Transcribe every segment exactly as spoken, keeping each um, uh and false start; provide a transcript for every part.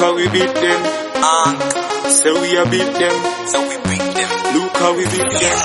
how we beat them. Uh, So we a beat them. so we beat them. Look how we beat them.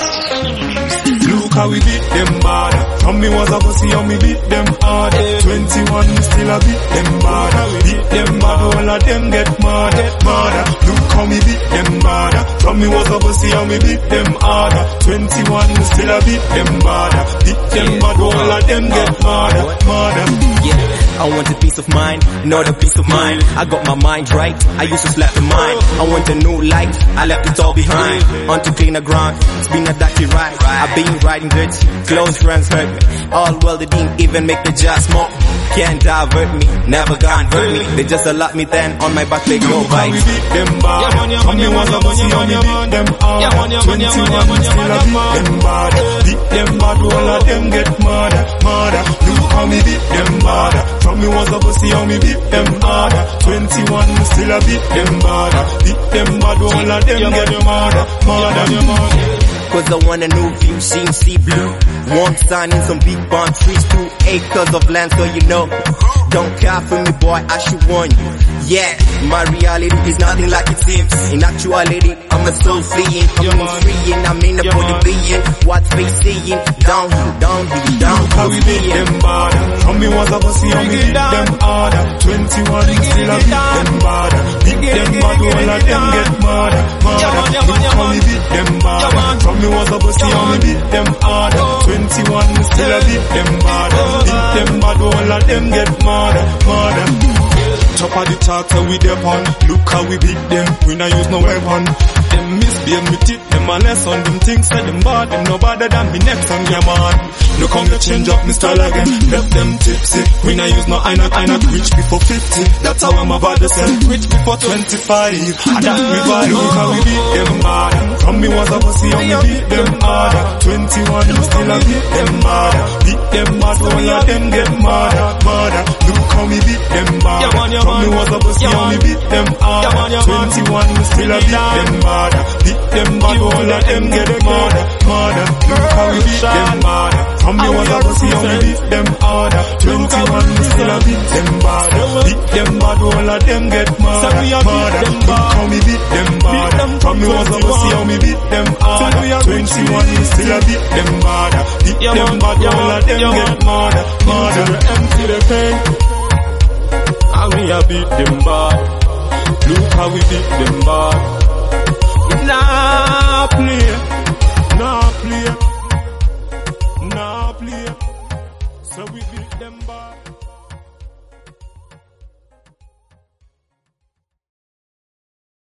Look how we beat them bad. From me was a pussy and me beat them hard. twenty-one me still a beat them bad. Beat them bad, all of them get mad. Mad. Look how me beat them bad. From me was a pussy and me beat them hard. twenty-one me still a beat them bad. Beat them bad, all of them get mad. Mad. Yeah, I want a peace of mind, not a peace of mind. I got my mind right, I used to slap the mind. I want a new life, I left it all behind. On to cleaner ground, it's been a dirty ride. I've been riding dirty, close friends hurt me. All well they didn't even make me just smoke. Can't divert me, never gonna hurt me. They just allowed me then, on my back they go bite. We beat them bad. From me was a pussy and me beat them hard. twenty-one me still a beat them bad. Beat them bad, all of them get mad. Mad. Look how me beat them bad. From me was a pussy and me beat them hard. twenty-one me still a beat them bad. Beat them bad, all of them get mad. Mad. Cause I want a new view, seeing sea blue. One sun in some big palm trees, two acres of land, so you know. Don't care for me, boy, I should warn you. Yeah, my reality is nothing like it seems. In actuality, I'm a soul fleeing, I'm freeing, I'm in a body being. What's they seeing? Downhill, downhill, downhill. How we beat them bad. From me was a pussy and me beat them hard. twenty-one me still a beat them bad. Beat them bad, all of them get mad. Mad. Look how we beat them bad. From me was a pussy and me beat them hard. twenty-one me still a beat them bad. Beat them bad, all of them get mad. Mad. Top of the chart we dip on. Look how we beat them, we not use no weapon. Them misbehave me tip them a lesson. Them things say them bad, them no better than me next time, yeah man. Look how you change up me style again. Left them tipsy, we not use no I not, I not rich before fifty. That's how I'm about to sell, rich before twenty-five. And that me bad, look how we beat them bad. From me was a pussy and me beat them hard. twenty-one me still a beat them bad. Beat them bad, all of them get mad. Mad. Look how me beat them bad. From me was a pussy and me beat them hard. twenty-one me still a beat them bad. Beat them bad, all of them get mad. Mad. Look how we beat them bad. From me was a pussy and me beat them hard. twenty-one me still a beat them bad. Beat them bad, all of them get mad. Mad. Look how me beat them bad. From me was a pussy and me beat them hard. twenty-one me still a beat them bad. Beat them bad, all of them get mad. Mad. Empty the pain. And we a beat them bad. Look how we beat them bad. Nah play, nah play, nah play. So we beat them bad.